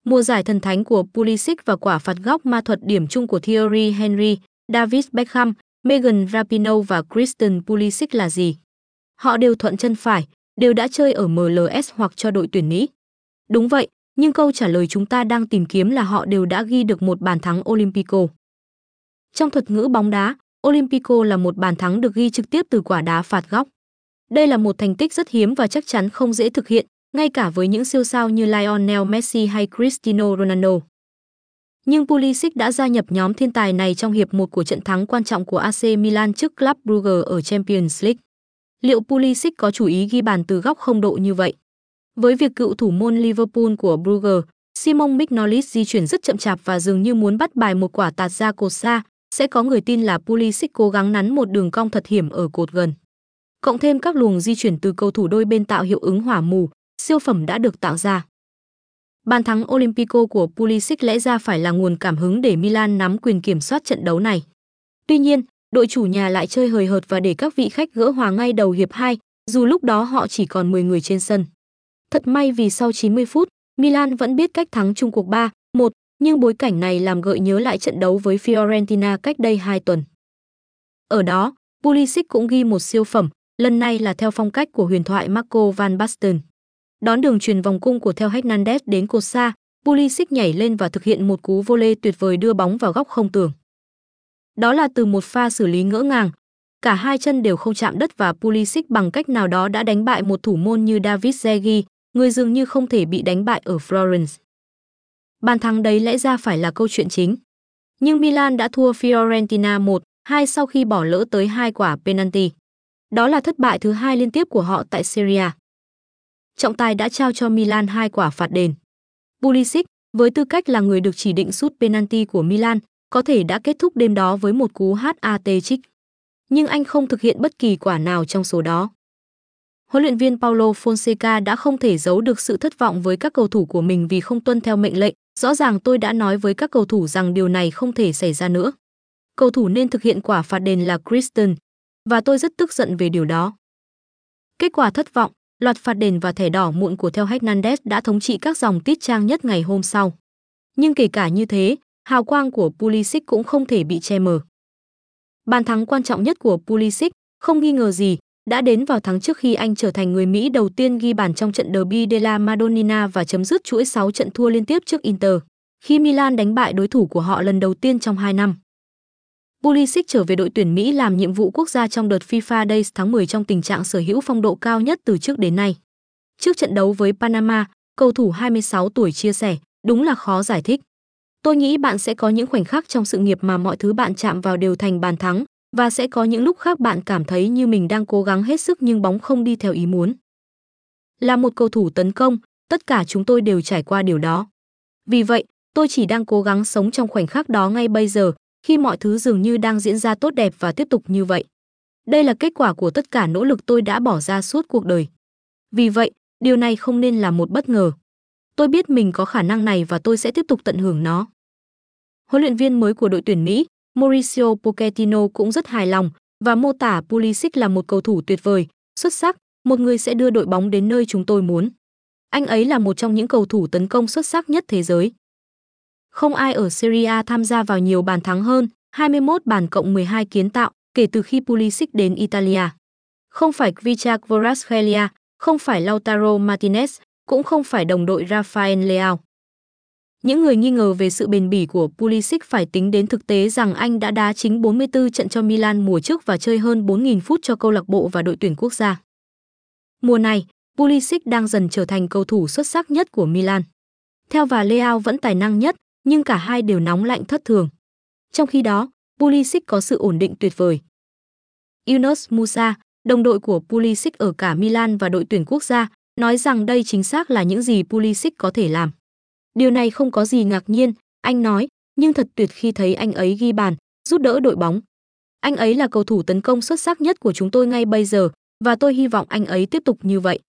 Mùa giải thần thánh của Pulisic và quả phạt góc ma thuật điểm chung của Thierry Henry, David Beckham, Megan Rapinoe và Christian Pulisic là gì? Họ đều thuận chân phải, đều đã chơi ở MLS hoặc cho đội tuyển Mỹ. Đúng vậy, nhưng câu trả lời chúng ta đang tìm kiếm là họ đều đã ghi được một bàn thắng Olympico. Trong thuật ngữ bóng đá, Olympico là một bàn thắng được ghi trực tiếp từ quả đá phạt góc. Đây là một thành tích rất hiếm và chắc chắn không dễ thực hiện, ngay cả với những siêu sao như Lionel Messi hay Cristiano Ronaldo. Nhưng Pulisic đã gia nhập nhóm thiên tài này trong hiệp 1 của trận thắng quan trọng của AC Milan trước Club Brugge ở Champions League. Liệu Pulisic có chủ ý ghi bàn từ góc không độ như vậy? Với việc cựu thủ môn Liverpool của Brugge, Simon Mignolet di chuyển rất chậm chạp và dường như muốn bắt bài một quả tạt ra cột xa, sẽ có người tin là Pulisic cố gắng nắn một đường cong thật hiểm ở cột gần. Cộng thêm các luồng di chuyển từ cầu thủ đôi bên tạo hiệu ứng hỏa mù, siêu phẩm đã được tạo ra. Bàn thắng Olympico của Pulisic lẽ ra phải là nguồn cảm hứng để Milan nắm quyền kiểm soát trận đấu này. Tuy nhiên, đội chủ nhà lại chơi hời hợt và để các vị khách gỡ hòa ngay đầu hiệp 2, dù lúc đó họ chỉ còn 10 người trên sân. Thật may vì sau 90 phút, Milan vẫn biết cách thắng chung cuộc 3-1, nhưng bối cảnh này làm gợi nhớ lại trận đấu với Fiorentina cách đây 2 tuần. Ở đó, Pulisic cũng ghi một siêu phẩm, lần này là theo phong cách của huyền thoại Marco van Basten. Đón đường chuyền vòng cung của Theo Hernandez đến cột xa, Pulisic nhảy lên và thực hiện một cú volley tuyệt vời đưa bóng vào góc không tường. Đó là từ một pha xử lý ngỡ ngàng. Cả hai chân đều không chạm đất và Pulisic bằng cách nào đó đã đánh bại một thủ môn như David Zegi, người dường như không thể bị đánh bại ở Florence. Bàn thắng đấy lẽ ra phải là câu chuyện chính. Nhưng Milan đã thua Fiorentina 1-2 sau khi bỏ lỡ tới 2 quả penalty. Đó là thất bại thứ 2 liên tiếp của họ tại Serie A. Trọng tài đã trao cho Milan 2 quả phạt đền. Pulisic, với tư cách là người được chỉ định sút penalty của Milan, có thể đã kết thúc đêm đó với một cú hat-trick. Nhưng anh không thực hiện bất kỳ quả nào trong số đó. Huấn luyện viên Paulo Fonseca đã không thể giấu được sự thất vọng với các cầu thủ của mình vì không tuân theo mệnh lệnh. Rõ ràng tôi đã nói với các cầu thủ rằng điều này không thể xảy ra nữa. Cầu thủ nên thực hiện quả phạt đền là Christian, và tôi rất tức giận về điều đó. Kết quả thất vọng, loạt phạt đền và thẻ đỏ muộn của Theo Hernandez đã thống trị các dòng tít trang nhất ngày hôm sau. Nhưng kể cả như thế, hào quang của Pulisic cũng không thể bị che mờ. Bàn thắng quan trọng nhất của Pulisic, không nghi ngờ gì, đã đến vào tháng trước khi anh trở thành người Mỹ đầu tiên ghi bàn trong trận Derby della Madonnina và chấm dứt chuỗi 6 trận thua liên tiếp trước Inter, khi Milan đánh bại đối thủ của họ lần đầu tiên trong 2 năm. Pulisic trở về đội tuyển Mỹ làm nhiệm vụ quốc gia trong đợt FIFA Days tháng 10 trong tình trạng sở hữu phong độ cao nhất từ trước đến nay. Trước trận đấu với Panama, cầu thủ 26 tuổi chia sẻ, đúng là khó giải thích. Tôi nghĩ bạn sẽ có những khoảnh khắc trong sự nghiệp mà mọi thứ bạn chạm vào đều thành bàn thắng, và sẽ có những lúc khác bạn cảm thấy như mình đang cố gắng hết sức nhưng bóng không đi theo ý muốn. Là một cầu thủ tấn công, tất cả chúng tôi đều trải qua điều đó. Vì vậy, tôi chỉ đang cố gắng sống trong khoảnh khắc đó ngay bây giờ, khi mọi thứ dường như đang diễn ra tốt đẹp và tiếp tục như vậy. Đây là kết quả của tất cả nỗ lực tôi đã bỏ ra suốt cuộc đời. Vì vậy, điều này không nên là một bất ngờ. Tôi biết mình có khả năng này và tôi sẽ tiếp tục tận hưởng nó. Huấn luyện viên mới của đội tuyển Mỹ, Mauricio Pochettino cũng rất hài lòng và mô tả Pulisic là một cầu thủ tuyệt vời, xuất sắc, một người sẽ đưa đội bóng đến nơi chúng tôi muốn. Anh ấy là một trong những cầu thủ tấn công xuất sắc nhất thế giới. Không ai ở Serie A tham gia vào nhiều bàn thắng hơn, 21 bàn cộng 12 kiến tạo, kể từ khi Pulisic đến Italia. Không phải Khvicha Kvaratskhelia, không phải Lautaro Martinez, cũng không phải đồng đội Rafael Leao. Những người nghi ngờ về sự bền bỉ của Pulisic phải tính đến thực tế rằng anh đã đá chính 44 trận cho Milan mùa trước và chơi hơn 4.000 phút cho câu lạc bộ và đội tuyển quốc gia. Mùa này, Pulisic đang dần trở thành cầu thủ xuất sắc nhất của Milan. Theo và Leao vẫn tài năng nhất, nhưng cả hai đều nóng lạnh thất thường. Trong khi đó, Pulisic có sự ổn định tuyệt vời. Yunus Musa, đồng đội của Pulisic ở cả Milan và đội tuyển quốc gia, nói rằng đây chính xác là những gì Pulisic có thể làm. Điều này không có gì ngạc nhiên, anh nói, nhưng thật tuyệt khi thấy anh ấy ghi bàn, giúp đỡ đội bóng. Anh ấy là cầu thủ tấn công xuất sắc nhất của chúng tôi ngay bây giờ, và tôi hy vọng anh ấy tiếp tục như vậy.